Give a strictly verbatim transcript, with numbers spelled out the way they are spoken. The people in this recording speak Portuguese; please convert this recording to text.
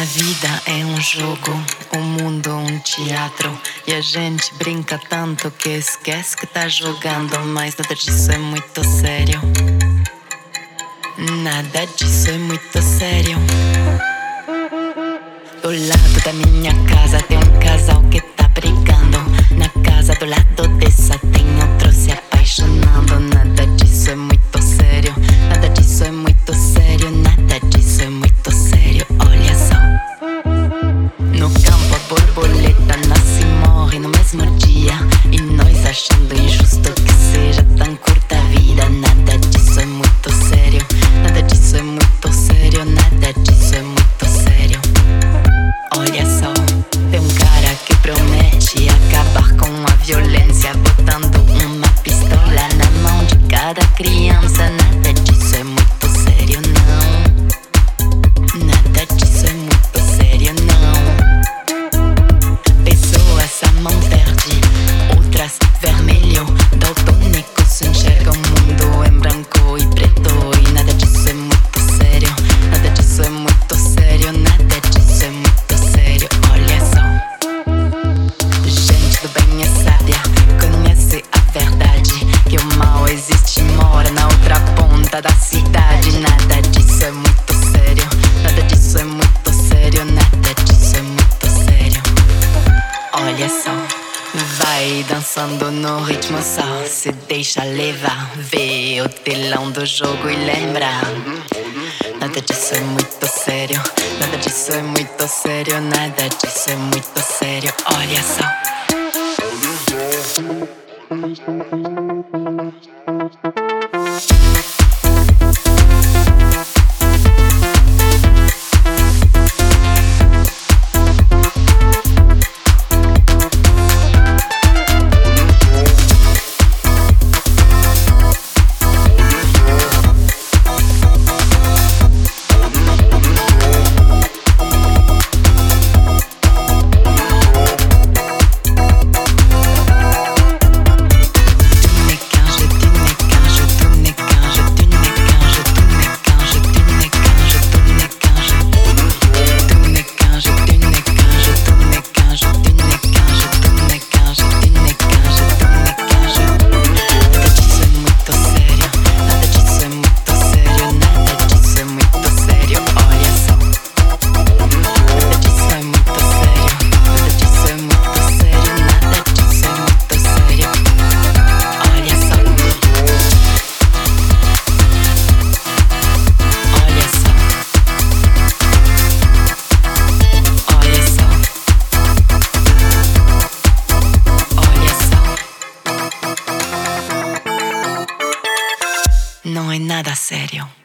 A vida é um jogo, o mundo um teatro. E a gente brinca tanto que esquece que tá jogando. Mas nada disso é muito sério. Nada disso é muito sério. Do lado da minha casa tem um casal que tá brigando. Na casa do lado dessa tem outro se apaixonando. Nada disso é muito sério. Nada disso é muito sério. Nada disso é muito sério. Olha só. No campo a borboleta nasce e morre no mesmo dia. E nós achando injusto que seja tão curta a vida. Nada disso é muito sério. Nada disso é muito sério. Nada disso é muito sério. Olha só, tem um cara que promete acabar com a violência, botando uma pistola na mão de cada criança. Nada disso é muito sério, não. Nada disso é muito sério, não. Pessoas a mão verde, outras vermelho, daltônico se enxerga o mundo em branco e preto. E nada disso é muito sério. Nada disso é muito sério. Nada disso é muito sério. Olha só. Gente do bem é sábia, conhece a verdade, que o mal existe e mora na outra ponta da cidade. Nada disso é muito sério. Nada disso é muito sério. Nada disso é muito sério. Olha só. Vai dançando no ritmo só, se deixa levar. Vê o telão do jogo e lembra. Nada disso é muito sério. Nada disso é muito sério. Nada disso é muito sério. Olha só. Não é nada sério.